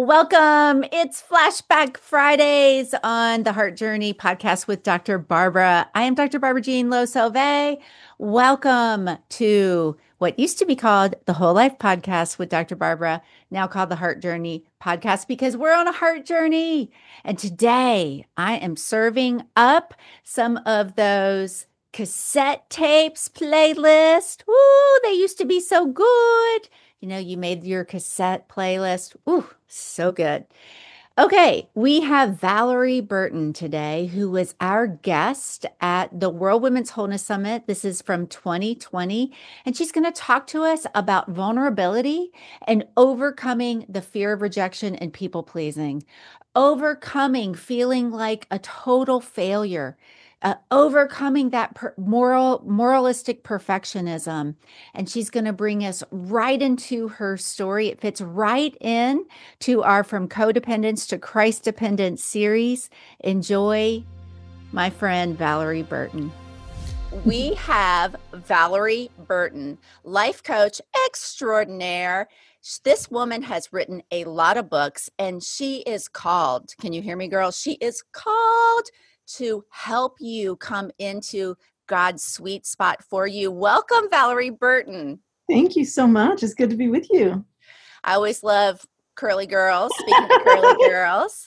Welcome. It's Flashback Fridays on the Heart Journey podcast with Dr. Barbara. I am Dr. Barbara Jean Lowe-Sauvé. Welcome to what used to be called the Whole Life Podcast with Dr. Barbara, now called the Heart Journey Podcast because we're on a heart journey. And today I am serving up some of those cassette tapes playlist. Ooh, they used to be so good. You know, you made your cassette playlist. Ooh, so good. Okay, we have Valerie Burton today, who was our guest at the World Women's Wholeness Summit. This is from 2020, and she's going to talk to us about vulnerability and overcoming the fear of rejection and people pleasing, overcoming feeling like a total failure, overcoming that moralistic perfectionism. And she's going to bring us right into her story. It fits right in to our From Codependence to Christ Dependence series. Enjoy, my friend Valerie Burton. We have Valerie Burton, life coach extraordinaire. This woman has written a lot of books, and she is called, can you hear me, girls? She is called to help you come into God's sweet spot for you. Welcome, Valerie Burton. Thank you so much. It's good to be with you. I always love curly girls, speaking to curly girls.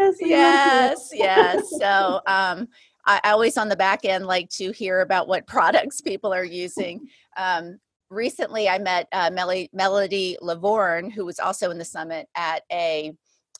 Yes. So I always on the back end like to hear about what products people are using. Recently, I met Melody Lavorne, who was also in the summit at a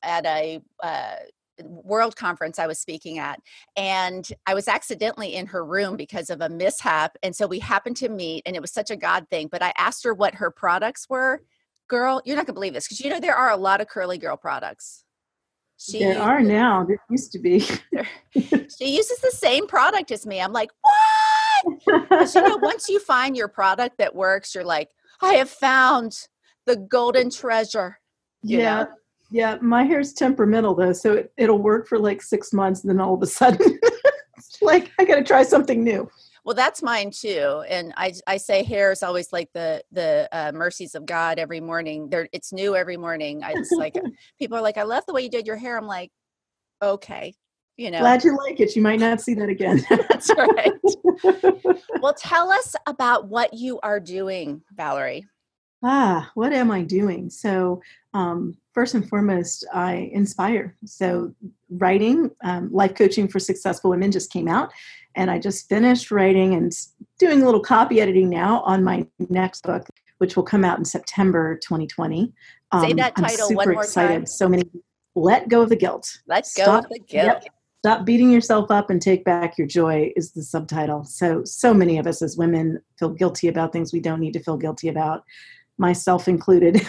world conference I was speaking at, and I was accidentally in her room because of a mishap, and so we happened to meet, and it was such a God thing. But I asked her what her products were. Girl, you're not gonna believe this, because you know there are a lot of curly girl products. There are now. There used to be. She uses the same product as me. I'm like, what? Because you know, once you find your product that works, you're like, I have found the golden treasure. You know? Yeah, my hair's temperamental though, so it'll work for like 6 months, and then all of a sudden, it's like I got to try something new. Well, that's mine too, and I say hair is always like the mercies of God every morning. It's new every morning. It's like people are like, I love the way you did your hair. I'm like, okay, you know. Glad you like it. You might not see that again. That's right. Well, tell us about what you are doing, Valerie. What am I doing? So first and foremost, I inspire. So writing, life coaching for successful women just came out, and I just finished writing and doing a little copy editing now on my next book, which will come out in September 2020. Say that title one more time. So many. Let go of the guilt. Let go of the guilt. Stop beating yourself up and take back your joy is the subtitle. So many of us as women feel guilty about things we don't need to feel guilty about, myself included.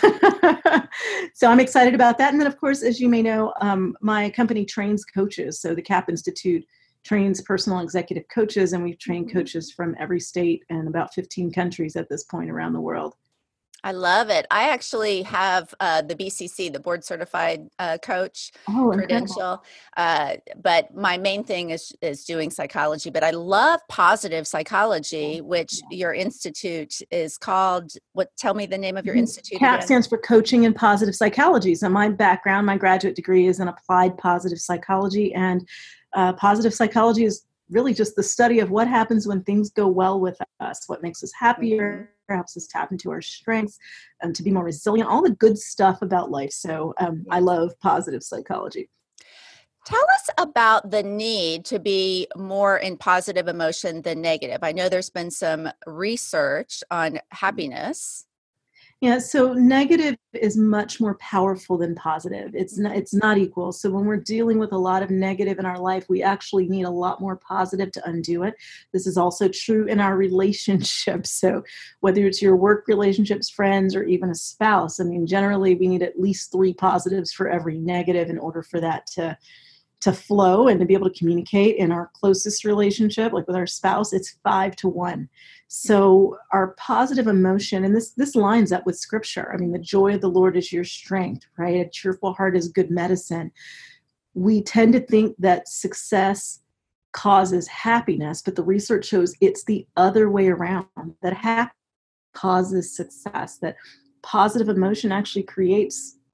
So I'm excited about that. And then, of course, as you may know, my company trains coaches. So the CAP Institute trains personal executive coaches, and we've trained coaches from every state and about 15 countries at this point around the world. I love it. I actually have the BCC, the board certified coach credential. But my main thing is doing psychology. But I love positive psychology, which your institute is called. Tell me the name of your institute. CAP stands for Coaching in Positive Psychology. So my background, my graduate degree is in applied positive psychology, and positive psychology is really just the study of what happens when things go well with us, what makes us happier, helps us tap into our strengths, to be more resilient, all the good stuff about life. So I love positive psychology. Tell us about the need to be more in positive emotion than negative. I know there's been some research on happiness. Yeah, so negative is much more powerful than positive. It's not equal. So when we're dealing with a lot of negative in our life, we actually need a lot more positive to undo it. This is also true in our relationships. So whether it's your work relationships, friends, or even a spouse, I mean, generally we need at least 3 positives for every negative in order for that to flow and to be able to communicate. In our closest relationship, like with our spouse, it's 5 to 1. So our positive emotion, and this lines up with scripture. I mean, the joy of the Lord is your strength, right? A cheerful heart is good medicine. We tend to think that success causes happiness, but the research shows it's the other way around, that happiness causes success, that positive emotion actually creates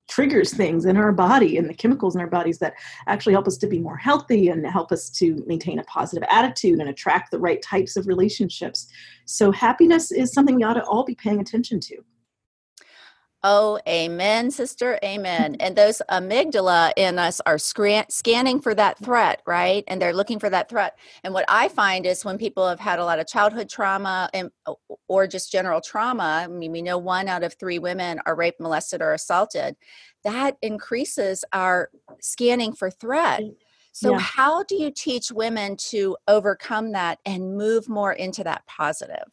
triggers things in our body and the chemicals in our bodies that actually help us to be more healthy and help us to maintain a positive attitude and attract the right types of relationships. So happiness is something we ought to all be paying attention to. Oh, amen, sister. Amen. And those amygdala in us are scanning for that threat, right? And they're looking for that threat. And what I find is when people have had a lot of childhood trauma or just general trauma, I mean, we know 1 out of 3 women are raped, molested, or assaulted. That increases our scanning for threat. So how do you teach women to overcome that and move more into that positive?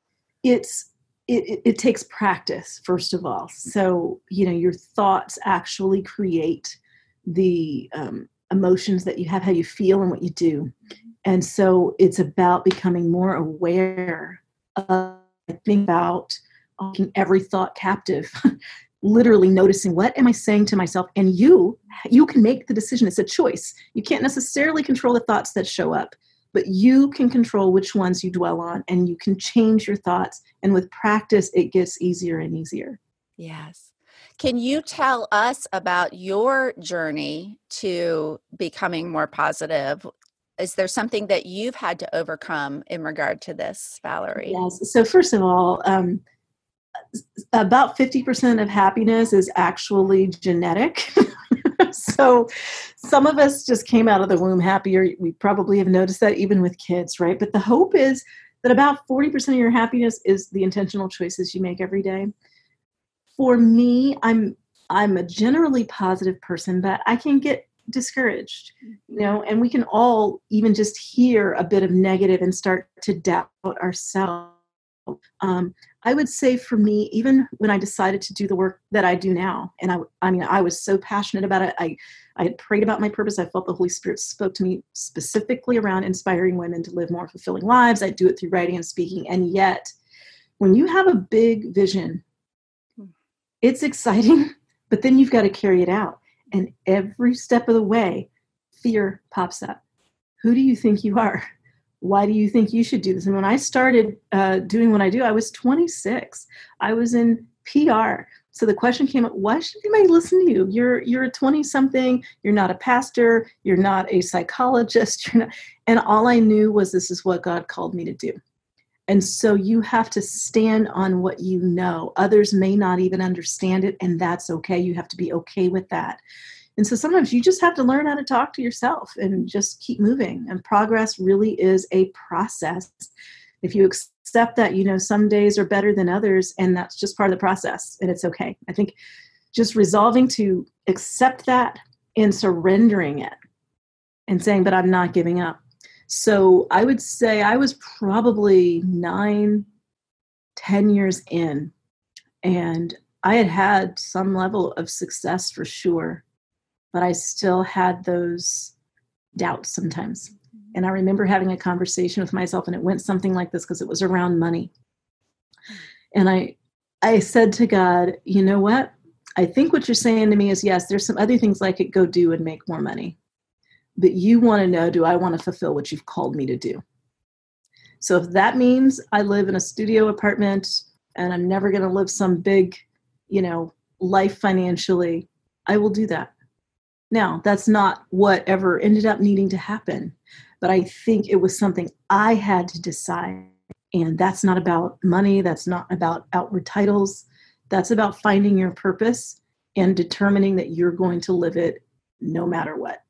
It takes practice, first of all. So, your thoughts actually create the emotions that you have, how you feel and what you do. And so it's about becoming more aware of, think about taking every thought captive, literally noticing, what am I saying to myself? And you can make the decision. It's a choice. You can't necessarily control the thoughts that show up, but you can control which ones you dwell on, and you can change your thoughts. And with practice, it gets easier and easier. Yes. Can you tell us about your journey to becoming more positive? Is there something that you've had to overcome in regard to this, Valerie? Yes. So first of all, about 50% of happiness is actually genetic. So some of us just came out of the womb happier. We probably have noticed that even with kids, right? But the hope is that about 40% of your happiness is the intentional choices you make every day. For me, I'm a generally positive person, but I can get discouraged, and we can all even just hear a bit of negative and start to doubt ourselves. I would say for me, even when I decided to do the work that I do now, and I was so passionate about it. I had prayed about my purpose. I felt the Holy Spirit spoke to me specifically around inspiring women to live more fulfilling lives. I do it through writing and speaking. And yet, when you have a big vision, it's exciting, but then you've got to carry it out. And every step of the way, fear pops up. Who do you think you are? Why do you think you should do this? And when I started doing what I do, I was 26. I was in PR. So the question came up, why should anybody listen to you? You're a 20-something. You're not a pastor. You're not a psychologist. And all I knew was this is what God called me to do. And so you have to stand on what you know. Others may not even understand it, and that's okay. You have to be okay with that. And so sometimes you just have to learn how to talk to yourself and just keep moving. And progress really is a process. If you accept that, some days are better than others, and that's just part of the process, and it's okay. I think just resolving to accept that and surrendering it and saying, but I'm not giving up. So I would say I was probably 9, 10 years in, and I had some level of success for sure. But I still had those doubts sometimes. And I remember having a conversation with myself, and it went something like this because it was around money. And I said to God, you know what? I think what you're saying to me is, yes, there's some other things I could go do and make more money. But you want to know, do I want to fulfill what you've called me to do? So if that means I live in a studio apartment and I'm never going to live some big, life financially, I will do that. Now, that's not what ever ended up needing to happen, but I think it was something I had to decide. And that's not about money. That's not about outward titles. That's about finding your purpose and determining that you're going to live it no matter what.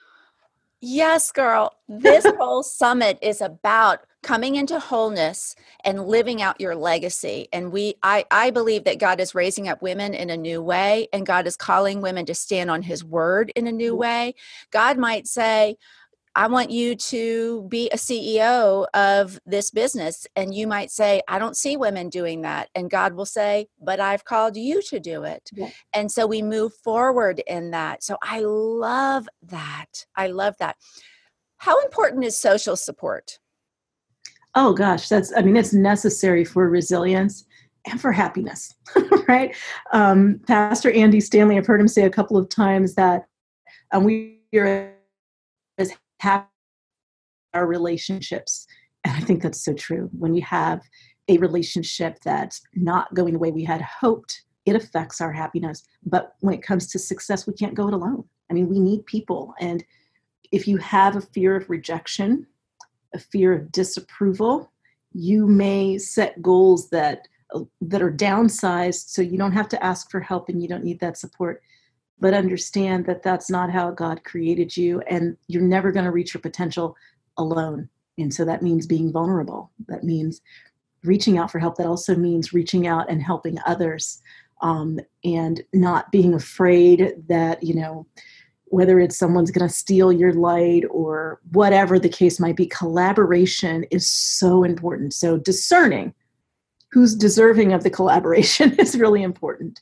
Yes, girl. This whole summit is about coming into wholeness and living out your legacy. And I believe that God is raising up women in a new way, and God is calling women to stand on his word in a new way. God might say, I want you to be a CEO of this business. And you might say, I don't see women doing that. And God will say, but I've called you to do it. Yeah. And so we move forward in that. So I love that. I love that. How important is social support? Oh gosh, it's necessary for resilience and for happiness, right? Pastor Andy Stanley, I've heard him say a couple of times that we are as happy our relationships. And I think that's so true. When you have a relationship that's not going the way we had hoped, it affects our happiness. But when it comes to success, we can't go it alone. I mean, we need people. And if you have a fear of rejection, a fear of disapproval, you may set goals that are downsized so you don't have to ask for help and you don't need that support. But understand that that's not how God created you, and you're never going to reach your potential alone. And so that means being vulnerable. That means reaching out for help. That also means reaching out and helping others, and not being afraid that, whether it's someone's going to steal your light or whatever the case might be. Collaboration is so important. So discerning who's deserving of the collaboration is really important.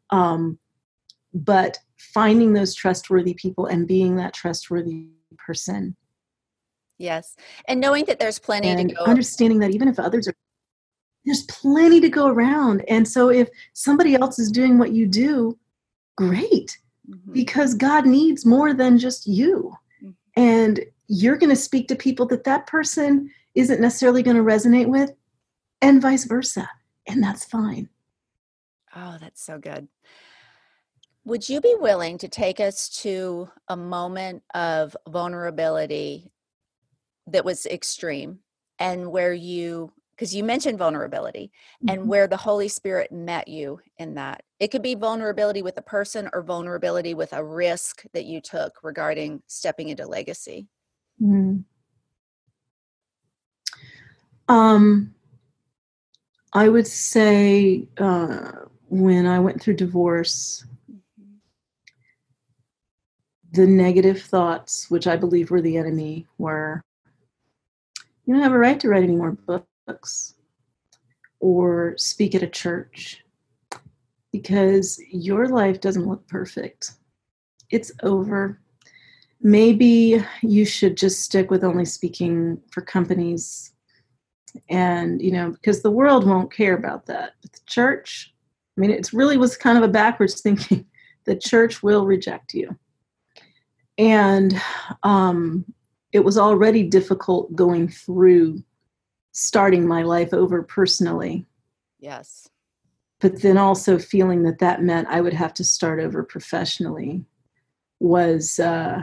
But finding those trustworthy people and being that trustworthy person. Yes. And knowing that there's plenty and to go. Understanding that even if others are, there's plenty to go around. And so if somebody else is doing what you do, great, because God needs more than just you. And you're going to speak to people that person isn't necessarily going to resonate with, and vice versa. And that's fine. Oh, that's so good. Would you be willing to take us to a moment of vulnerability that was extreme, and where because you mentioned vulnerability, and where the Holy Spirit met you in that? It could be vulnerability with a person or vulnerability with a risk that you took regarding stepping into legacy. I would say when I went through divorce, the negative thoughts, which I believe were the enemy, were, you don't have a right to write any more books or speak at a church because your life doesn't look perfect. It's over. Maybe you should just stick with only speaking for companies, and, because the world won't care about that. But the church, it really was kind of a backwards thinking. The church will reject you. And it was already difficult going through starting my life over personally. Yes. But then also feeling that meant I would have to start over professionally was,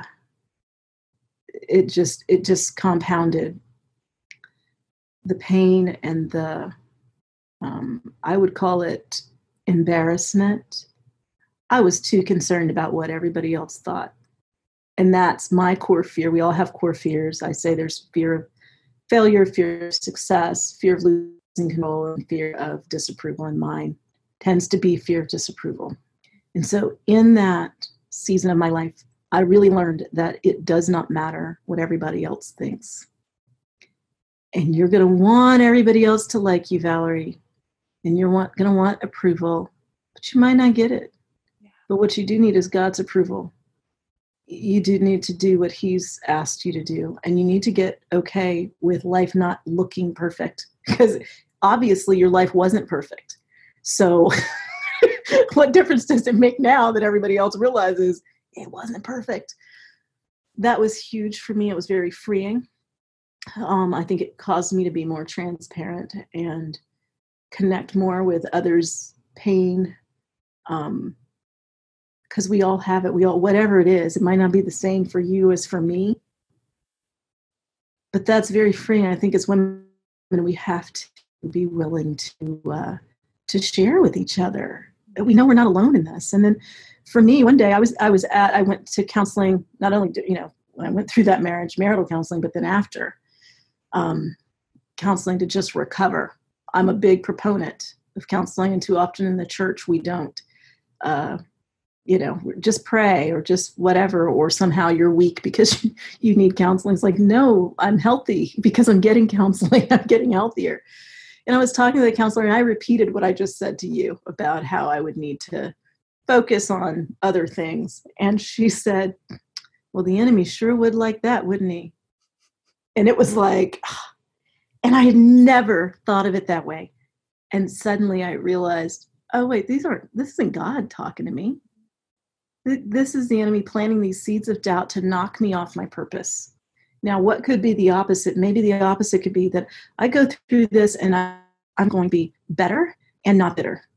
it just compounded the pain and the, I would call it embarrassment. I was too concerned about what everybody else thought. And that's my core fear. We all have core fears. I say there's fear of failure, fear of success, fear of losing control, and fear of disapproval. And mine tends to be fear of disapproval. And so in that season of my life, I really learned that it does not matter what everybody else thinks. And you're going to want everybody else to like you, Valerie. And you're going to want approval, but you might not get it. Yeah. But what you do need is God's approval. You do need to do what he's asked you to do. And you need to get okay with life not looking perfect, because obviously your life wasn't perfect. So what difference does it make now that everybody else realizes it wasn't perfect? That was huge for me. It was very freeing. I think it caused me to be more transparent and connect more with others' pain. Because we all have it. Whatever it is, it might not be the same for you as for me. But that's very freeing. I think as women, we have to be willing to share with each other. We know we're not alone in this. And then for me, one day I went to counseling, not only, when I went through that marital counseling, but then after counseling to just recover. I'm a big proponent of counseling, and too often in the church, we don't. Just pray or just whatever, or somehow you're weak because you need counseling. It's like, no, I'm healthy because I'm getting counseling. I'm getting healthier. And I was talking to the counselor, and I repeated what I just said to you about how I would need to focus on other things. And she said, well, the enemy sure would like that, wouldn't he? And it was like, and I had never thought of it that way. And suddenly I realized, oh, wait, this isn't God talking to me. This is the enemy planting these seeds of doubt to knock me off my purpose. Now, what could be the opposite? Maybe the opposite could be that I go through this and I'm going to be better and not bitter.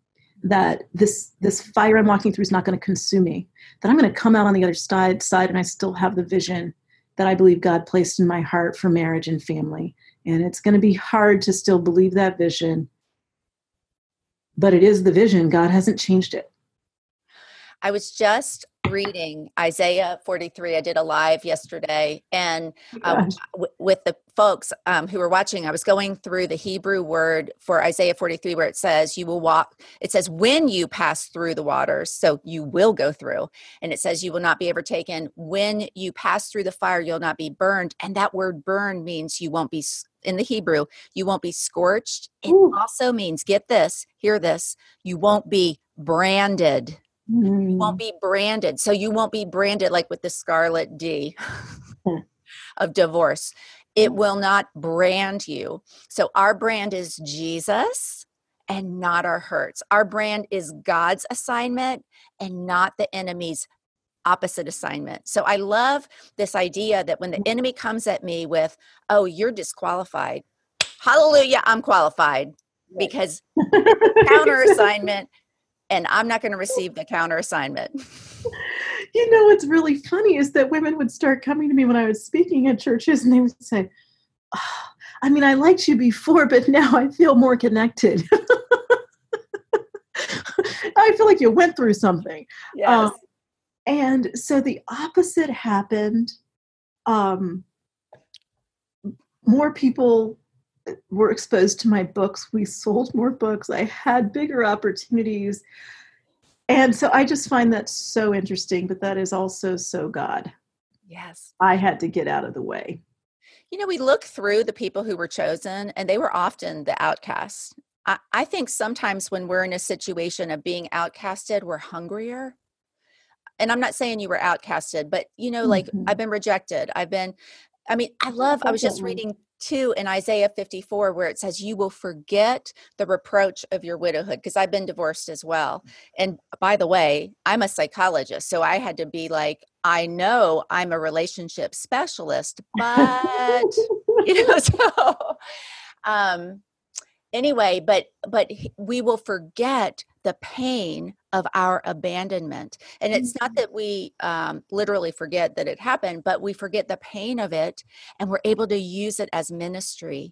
that this fire I'm walking through is not going to consume me, that I'm going to come out on the other side and I still have the vision that I believe God placed in my heart for marriage and family. And it's going to be hard to still believe that vision, but it is the vision. God hasn't changed it. I was just reading Isaiah 43. I did a live yesterday, and with the folks who were watching, I was going through the Hebrew word for Isaiah 43, where it says, you will walk. It says, when you pass through the waters, so you will go through. And it says, you will not be overtaken. When you pass through the fire, you'll not be burned. And that word burn means you won't be, in the Hebrew, you won't be scorched. It also means, get this, hear this, you won't be branded. You won't be branded. So you won't be branded like with the scarlet D of divorce. It will not brand you. So our brand is Jesus and not our hurts. Our brand is God's assignment and not the enemy's opposite assignment. So I love this idea that when the enemy comes at me with, oh, you're disqualified. Hallelujah, I'm qualified, because counter assignment. And I'm not going to receive the counter assignment. You know, what's really funny is that women would start coming to me when I was speaking at churches, and they would say, oh, I mean, I liked you before, but now I feel more connected. I feel like you went through something. Yes. And so the opposite happened. More people were exposed to my books. We sold more books. I had bigger opportunities. And so I just find that so interesting, but that is also so God. Yes. I had to get out of the way. You know, we look through the people who were chosen, and they were often the outcasts. I think sometimes when we're in a situation of being outcasted, we're hungrier. And I'm not saying you were outcasted, but, you know, like I've been rejected. I was just reading too in Isaiah 54, where it says, you will forget the reproach of your widowhood, because I've been divorced as well. And by the way, I'm a psychologist, so I had to be like, I know I'm a relationship specialist, but anyway, but we will forget the pain of our abandonment. And it's not that we literally forget that it happened, but we forget the pain of it, and we're able to use it as ministry.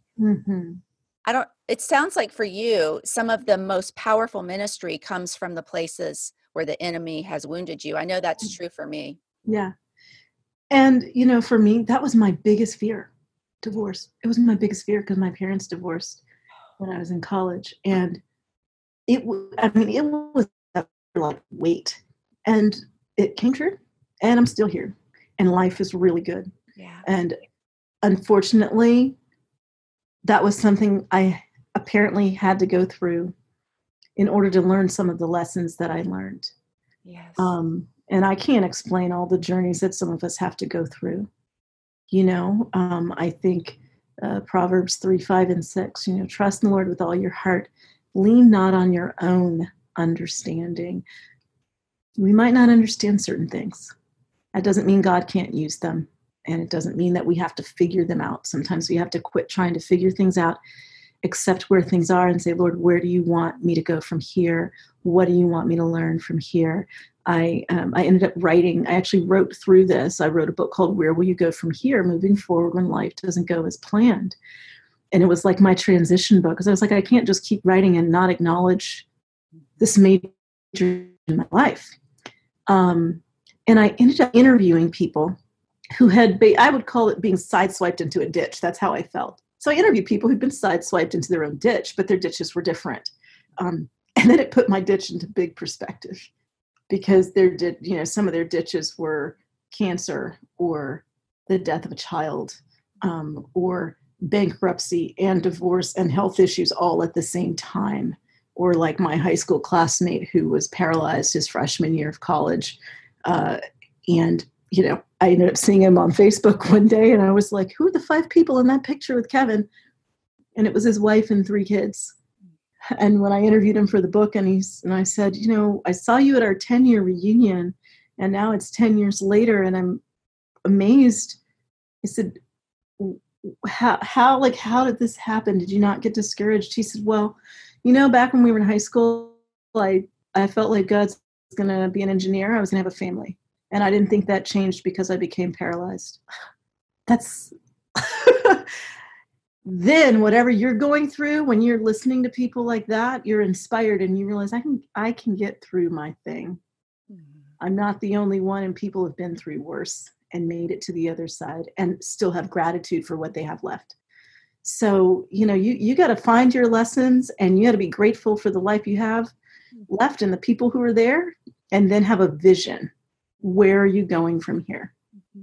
It sounds like for you, some of the most powerful ministry comes from the places where the enemy has wounded you. I know that's true for me. Yeah. And, you know, for me, that was my biggest fear, divorce. It was my biggest fear because my parents divorced when I was in college. And it was like weight, and it came true, and I'm still here, and life is really good. Yeah. And unfortunately, that was something I apparently had to go through in order to learn some of the lessons that I learned. Yes. And I can't explain all the journeys that some of us have to go through. You know, I think Proverbs 3, 5, and 6, you know, trust in the Lord with all your heart. Lean not on your own understanding. We might not understand certain things. That doesn't mean God can't use them. And it doesn't mean that we have to figure them out. Sometimes we have to quit trying to figure things out, accept where things are, and say, Lord, where do you want me to go from here? What do you want me to learn from here? I ended up writing, I actually wrote through this. I wrote a book called Where Will You Go From Here? Moving Forward When Life Doesn't Go As Planned. And it was like my transition book, because I was like, I can't just keep writing and not acknowledge this major in my life. And I ended up interviewing people who had, I would call it being sideswiped into a ditch. That's how I felt. So I interviewed people who'd been sideswiped into their own ditch, but their ditches were different. And then it put my ditch into big perspective, because some of their ditches were cancer, or the death of a child, or bankruptcy and divorce and health issues all at the same time. Or like my high school classmate who was paralyzed his freshman year of college. And, you know, I ended up seeing him on Facebook one day, and I was like, who are the 5 people in that picture with Kevin? And it was his wife and 3 kids. And when I interviewed him for the book, and I said, you know, I saw you at our 10-year reunion, and now it's 10 years later, and I'm amazed. I said, how did this happen? Did you not get discouraged? He said, well, you know, back when we were in high school, I felt like God's going to be an engineer. I was going to have a family. And I didn't think that changed because I became paralyzed. That's then whatever you're going through, when you're listening to people like that, you're inspired and you realize I can get through my thing. I'm not the only one, and people have been through worse and made it to the other side and still have gratitude for what they have left. So, you got to find your lessons, and you got to be grateful for the life you have left and the people who are there, and then have a vision. Where are you going from here?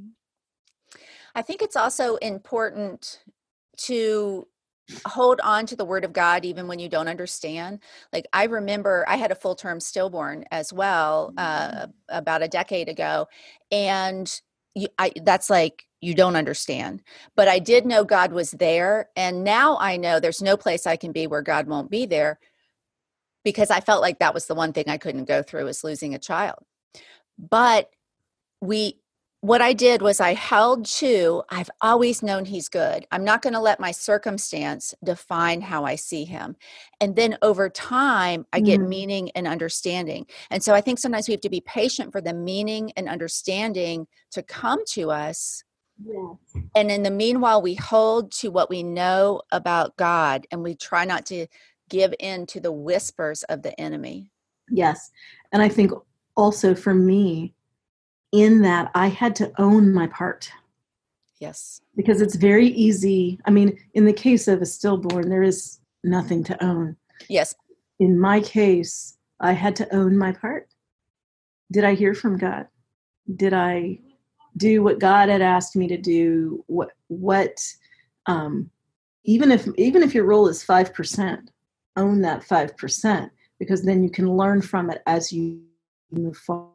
I think it's also important to hold on to the word of God even when you don't understand. Like, I remember I had a full-term stillborn as well about a decade ago, and that's like, you don't understand. But I did know God was there, and now I know there's no place I can be where God won't be there, because I felt like that was the one thing I couldn't go through, is losing a child. But what I did was I held to, I've always known he's good. I'm not going to let my circumstance define how I see him. And then over time, I get meaning and understanding. And so I think sometimes we have to be patient for the meaning and understanding to come to us. Yeah. And in the meanwhile, we hold to what we know about God, and we try not to give in to the whispers of the enemy. Yes. And I think also for me, in that, I had to own my part. Yes. Because it's very easy. I mean, in the case of a stillborn, there is nothing to own. Yes. In my case, I had to own my part. Did I hear from God? Did I do what God had asked me to do? Even if your role is 5%, own that 5%, because then you can learn from it as you move forward.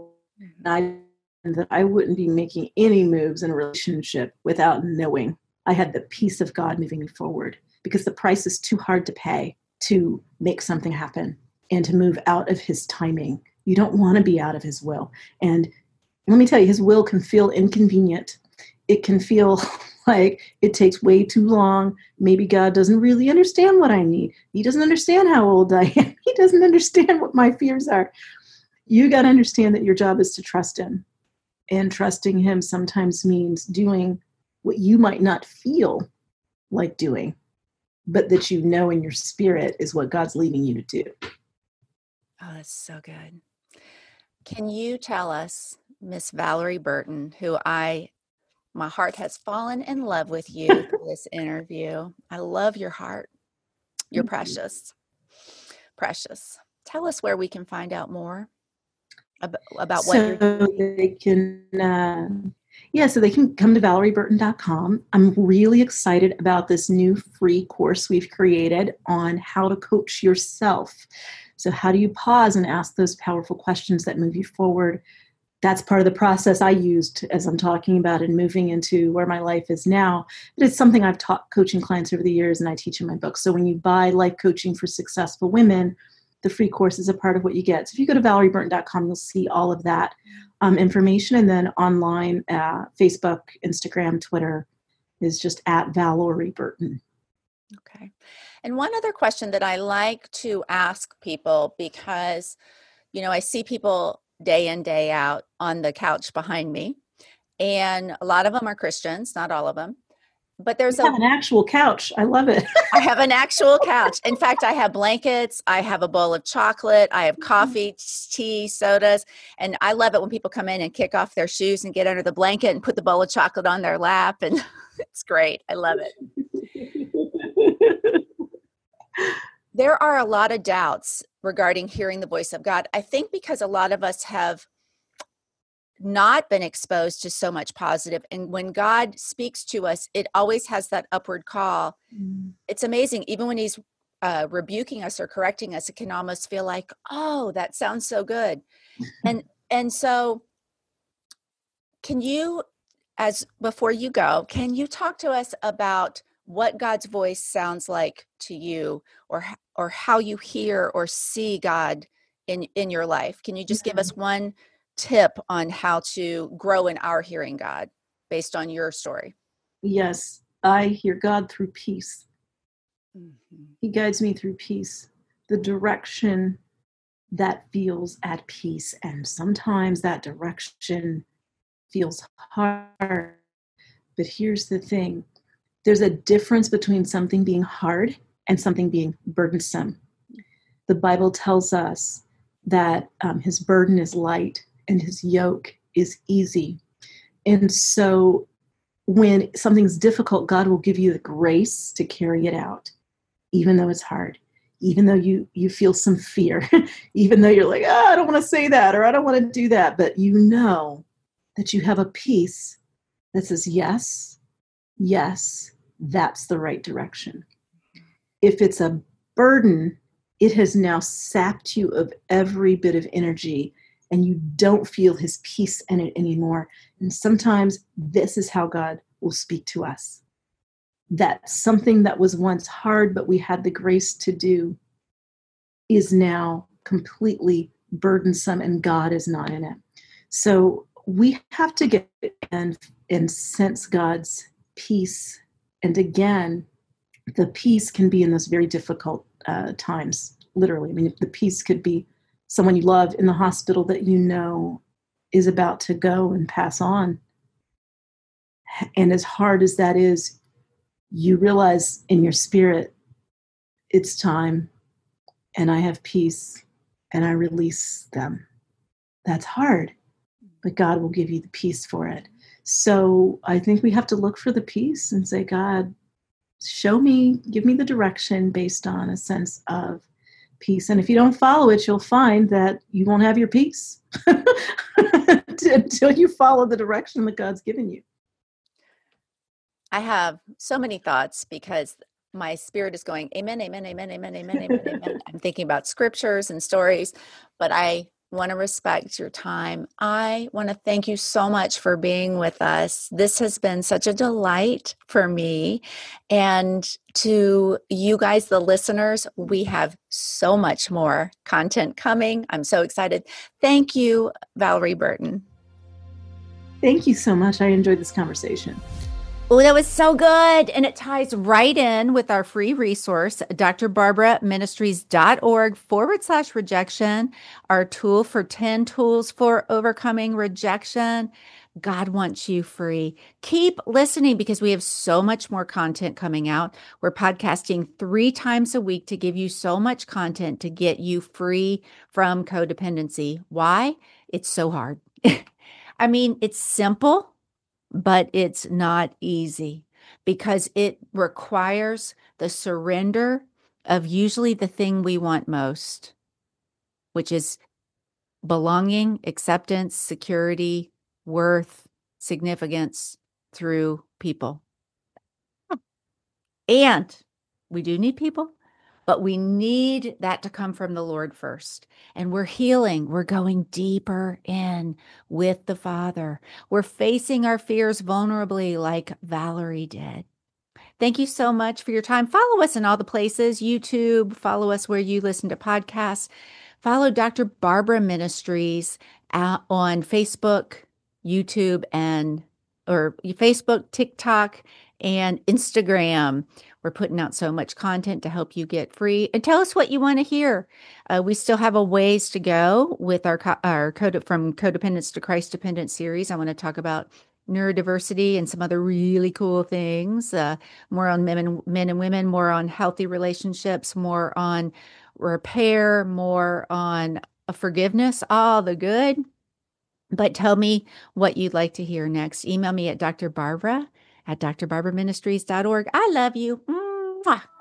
That I wouldn't be making any moves in a relationship without knowing I had the peace of God moving me forward, because the price is too hard to pay to make something happen and to move out of his timing. You don't want to be out of his will. And let me tell you, his will can feel inconvenient. It can feel like it takes way too long. Maybe God doesn't really understand what I need. He doesn't understand how old I am. He doesn't understand what my fears are. You got to understand that your job is to trust him. And trusting him sometimes means doing what you might not feel like doing, but that you know in your spirit is what God's leading you to do. Oh, that's so good. Can you tell us, Miss Valerie Burton, who my heart has fallen in love with you for this interview. I love your heart. You're precious. Precious. Tell us where we can find out more about what you're doing. They can, so they can come to valerieburton.com. I'm really excited about this new free course we've created on how to coach yourself. So how do you pause and ask those powerful questions that move you forward? That's part of the process I used as I'm talking about and moving into where my life is now. But it's something I've taught coaching clients over the years, and I teach in my book. So when you buy Life Coaching for Successful Women, the free course is a part of what you get. So if you go to valerieburton.com, you'll see all of that information. And then online, Facebook, Instagram, Twitter is just at Valerie Burton. Okay. And one other question that I like to ask people, because, I see people day in, day out on the couch behind me, and a lot of them are Christians, not all of them. But there's an actual couch. I love it. I have an actual couch. In fact, I have blankets. I have a bowl of chocolate. I have coffee, tea, sodas. And I love it when people come in and kick off their shoes and get under the blanket and put the bowl of chocolate on their lap. And it's great. I love it. There are a lot of doubts regarding hearing the voice of God. I think because a lot of us have not been exposed to so much positive. And when God speaks to us, it always has that upward call. It's amazing. Even when he's rebuking us or correcting us, it can almost feel like, oh, that sounds so good. And so can you, before you go, can you talk to us about what God's voice sounds like to you, or how you hear or see God in your life? Can you just give us one tip on how to grow in our hearing God based on your story? Yes, I hear God through peace. He guides me through peace. The direction that feels at peace. And sometimes that direction feels hard. But here's the thing, there's a difference between something being hard and something being burdensome. The Bible tells us that his burden is light and his yoke is easy. And so when something's difficult, God will give you the grace to carry it out, even though it's hard, even though you feel some fear, even though you're like, oh, I don't want to say that, or I don't want to do that. But you know that you have a peace that says, yes, yes, that's the right direction. If it's a burden, it has now sapped you of every bit of energy and you don't feel his peace in it anymore. And sometimes this is how God will speak to us. That something that was once hard, but we had the grace to do, is now completely burdensome and God is not in it. So we have to get and sense God's peace. And again, the peace can be in those very difficult times, literally. I mean, the peace could be someone you love in the hospital that you know is about to go and pass on. And as hard as that is, you realize in your spirit, it's time, and I have peace, and I release them. That's hard, but God will give you the peace for it. So I think we have to look for the peace and say, God, show me, give me the direction based on a sense of peace. And if you don't follow it, you'll find that you won't have your peace until you follow the direction that God's given you. I have so many thoughts because my spirit is going, amen, amen, amen, amen, amen, amen, amen. I'm thinking about scriptures and stories, but I want to respect your time. I want to thank you so much for being with us. This has been such a delight for me. And to you guys, the listeners, we have so much more content coming. I'm so excited. Thank you, Valerie Burton. Thank you so much. I enjoyed this conversation. Oh, that was so good. And it ties right in with our free resource, drbarbaraministries.org/rejection, our tool for 10 tools for overcoming rejection. God wants you free. Keep listening because we have so much more content coming out. We're podcasting 3 times a week to give you so much content to get you free from codependency. Why? It's so hard. I mean, it's simple, but it's not easy because it requires the surrender of usually the thing we want most, which is belonging, acceptance, security, worth, significance through people. And we do need people, but we need that to come from the Lord first. And we're healing. We're going deeper in with the Father. We're facing our fears vulnerably like Valerie did. Thank you so much for your time. Follow us in all the places, YouTube, follow us where you listen to podcasts. Follow Dr. Barbara Ministries on Facebook, YouTube, or Facebook, TikTok, and Instagram. We're putting out so much content to help you get free. And tell us what you want to hear. We still have a ways to go with our From Codependence to Christ Dependent series. I want to talk about neurodiversity and some other really cool things, more on men and women, more on healthy relationships, more on repair, more on forgiveness, all the good. But tell me what you'd like to hear next. Email me at drbarbara@drbarbaraministries.org. I love you. Mwah.